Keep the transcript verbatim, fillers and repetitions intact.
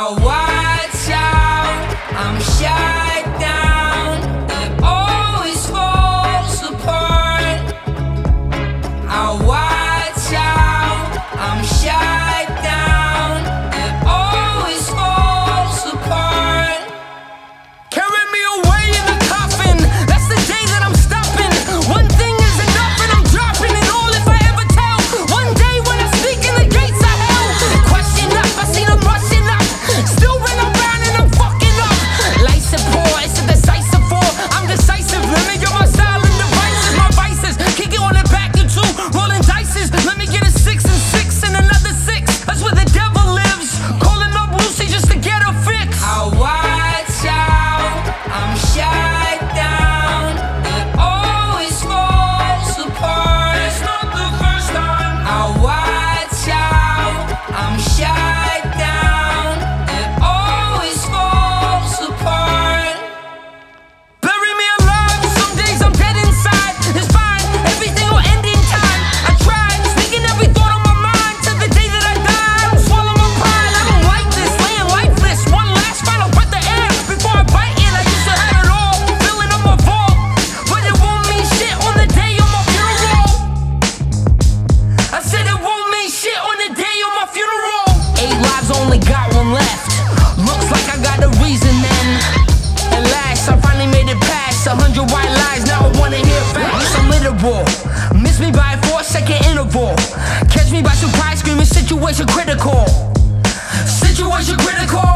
I'll watch out, I'm shut down. It always falls apart. I'll watch out, I'm shut down. It always falls apart. Carry me away in the coffin, that's the day that I'm stopping. One thing is enough and I'm dropping it all if I ever tell. One day when I speak in the gates of hell, question up, I see them rushing up. Still run around and I'm fucking up. Lights are poor, it's a decisive war. I'm decisive, let me get my silent devices. My vices, kick it on the back in two, rolling dices. Let me get a six and six and another six. That's where the devil lives, calling up Lucy just to get her fix. I'll watch out, I'm shut down. It always falls apart. It's not the first time. I'll watch out, I'm shut down. It always falls apart. Bury me alive, some days I'm dead inside. It's fine, everything will end in time. I tried, sneaking every thought on my mind till the day that I die. I don't swallow my pride, I don't like this, laying lifeless. One last final breath of air before I bite in. I used to have it all, filling up my vault, but it won't mean shit on the day of my funeral. I said it won't mean shit on the day of my funeral. Eight lives, only got one left. Looks like I got a reason then. At last, I finally made it past a hundred white lies. Now I wanna hear facts. I'm literal. Miss me by a four second interval. Catch me by surprise, screaming situation critical. Situation critical.